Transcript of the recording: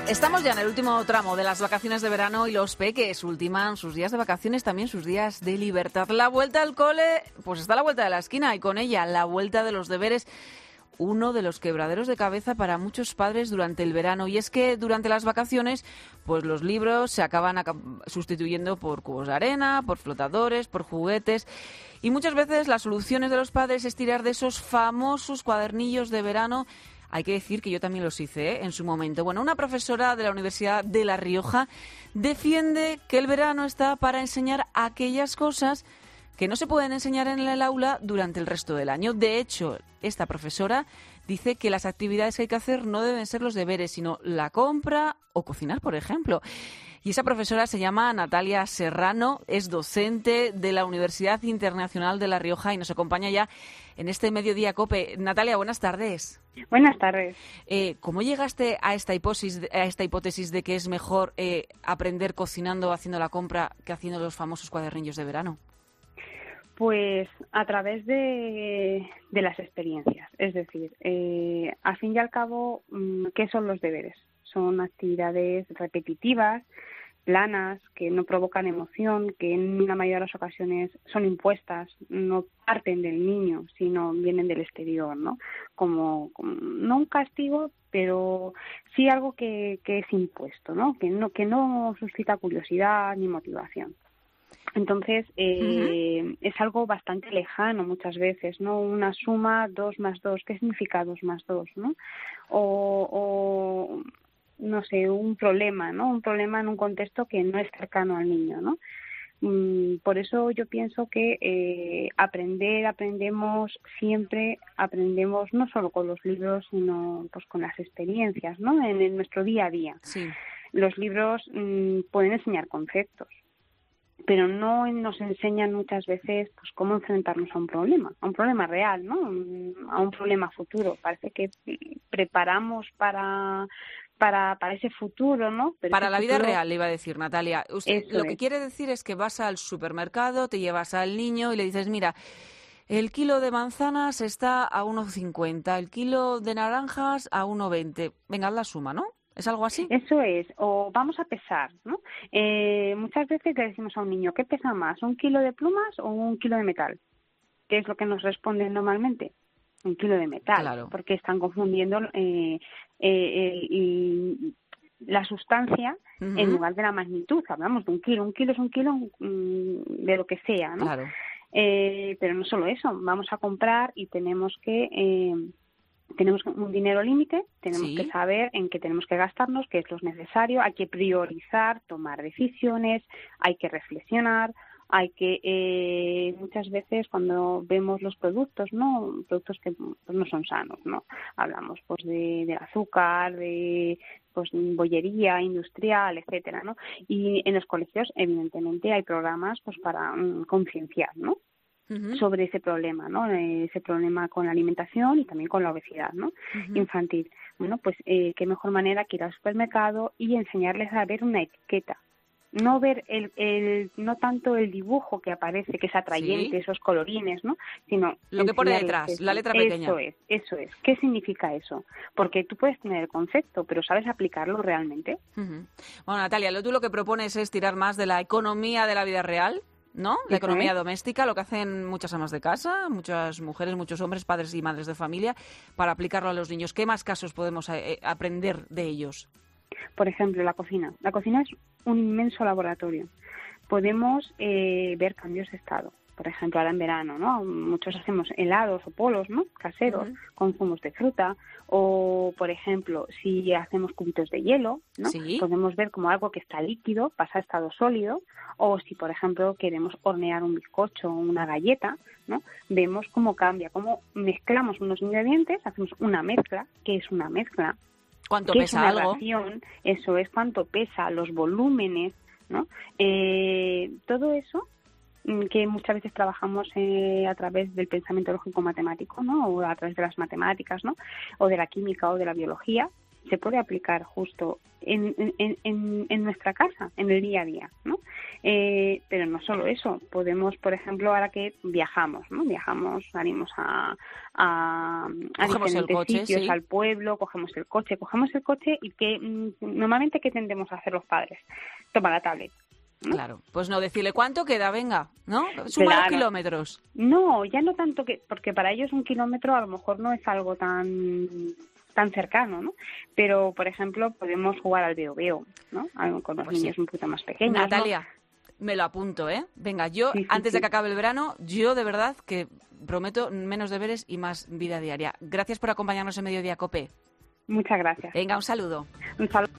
Estamos ya en el último tramo de las vacaciones de verano y los peques ultiman sus días de vacaciones, también sus días de libertad. La vuelta al cole, pues está a la vuelta de la esquina y con ella la vuelta de los deberes, uno de los quebraderos de cabeza para muchos padres durante el verano. Y es que durante las vacaciones, pues los libros se acaban sustituyendo por cubos de arena, por flotadores, por juguetes. Y muchas veces las soluciones de los padres es tirar de esos famosos cuadernillos de verano. Hay que decir que yo también los hice, en su momento. Bueno, una profesora de la Universidad de La Rioja defiende que el verano está para enseñar aquellas cosas que no se pueden enseñar en el aula durante el resto del año. De hecho, esta profesora dice que las actividades que hay que hacer no deben ser los deberes, sino la compra o cocinar, por ejemplo. Y esa profesora se llama Natalia Serrano, es docente de la Universidad Internacional de La Rioja y nos acompaña ya en este Mediodía COPE. Natalia, buenas tardes. Buenas tardes. ¿Cómo llegaste a esta hipótesis de que es mejor aprender cocinando o haciendo la compra que haciendo los famosos cuadernillos de verano? Pues a través de las experiencias. Es decir, al fin y al cabo, ¿qué son los deberes? Son actividades repetitivas, planas, que no provocan emoción, que en la mayoría de las ocasiones son impuestas, no parten del niño, sino vienen del exterior, ¿no? Como no un castigo, pero sí algo que es impuesto, ¿no? Que no suscita curiosidad ni motivación. Entonces, es algo bastante lejano muchas veces, ¿no? Una suma, 2 más 2, ¿qué significa 2 más 2, no? O no sé, un problema, ¿no? Un problema en un contexto que no es cercano al niño, ¿no? Por eso yo pienso que aprendemos no solo con los libros, sino pues con las experiencias, ¿no? En nuestro día a día. Sí. Los libros pueden enseñar conceptos, pero no nos enseñan muchas veces pues cómo enfrentarnos a un problema real, ¿no? A un problema futuro. Parece que preparamos para ese futuro, ¿no? Pero para la vida real, le iba a decir, Natalia. Usted lo que quiere decir es que vas al supermercado, te llevas al niño y le dices, mira, el kilo de manzanas está a 1,50, el kilo de naranjas a 1,20. Venga, haz la suma, ¿no? ¿Es algo así? Eso es, o vamos a pesar, ¿no? Muchas veces le decimos a un niño, ¿qué pesa más, un kilo de plumas o un kilo de metal? ¿Qué es lo que nos responden normalmente? Un kilo de metal, claro. Porque están confundiendo la sustancia en lugar de la magnitud. Hablamos de un kilo es un kilo de lo que sea, ¿no? Claro. Pero no solo eso, vamos a comprar y tenemos un dinero límite, tenemos que saber en qué tenemos que gastarnos, qué es lo necesario, hay que priorizar, tomar decisiones, hay que reflexionar, hay que muchas veces cuando vemos los productos, ¿no? Productos que pues, no son sanos, ¿no? Hablamos pues del azúcar, de pues bollería industrial, etcétera, ¿no? Y en los colegios evidentemente hay programas pues para concienciar, ¿no? Sobre ese problema, ¿no? Ese problema con la alimentación y también con la obesidad, ¿no? Infantil. Bueno, pues qué mejor manera que ir al supermercado y enseñarles a ver una etiqueta. No ver no tanto el dibujo que aparece, que es atrayente, esos colorines, ¿no? Sino lo que pone detrás, la letra pequeña. Eso es. ¿Qué significa eso? Porque tú puedes tener el concepto, pero ¿sabes aplicarlo realmente? Bueno, Natalia, tú lo que propones es tirar más de la economía de la vida real, ¿no? La economía doméstica, lo que hacen muchas amas de casa, muchas mujeres, muchos hombres, padres y madres de familia, para aplicarlo a los niños. ¿Qué más casos podemos aprender de ellos? Por ejemplo, la cocina. La cocina es un inmenso laboratorio. Podemos ver cambios de estado. Por ejemplo, ahora en verano, ¿no? Muchos hacemos helados o polos, ¿no? Caseros, con zumos de fruta. O, por ejemplo, si hacemos cubitos de hielo, ¿no? Podemos ver como algo que está líquido pasa a estado sólido. O si, por ejemplo, queremos hornear un bizcocho o una galleta, ¿no? Vemos cómo cambia, cómo mezclamos unos ingredientes, hacemos una mezcla. ¿Qué es una mezcla? ¿Cuánto pesa algo? Ración, eso es cuánto pesa, los volúmenes, ¿no? Todo eso que muchas veces trabajamos a través del pensamiento lógico matemático, ¿no? O a través de las matemáticas, ¿no? O de la química o de la biología, se puede aplicar justo en nuestra casa, en el día a día, ¿no? Pero no solo eso, podemos, por ejemplo, ahora que viajamos, ¿no? Viajamos, salimos a diferentes sitios, sí, al pueblo, cogemos el coche y que normalmente ¿qué tendemos a hacer los padres? Toma la tablet, ¿no? Claro, pues no decirle cuánto queda, venga, ¿no? Suma los kilómetros. No, ya no tanto porque para ellos 1 kilómetro a lo mejor no es algo tan cercano, ¿no? Pero, por ejemplo, podemos jugar al veo-veo, ¿no? Con los niños un poquito más pequeños. Natalia, ¿no? Me lo apunto, ¿eh? Venga, yo, antes de que acabe el verano, yo de verdad que prometo menos deberes y más vida diaria. Gracias por acompañarnos en Mediodía Cope. Muchas gracias. Venga, un saludo. Un saludo.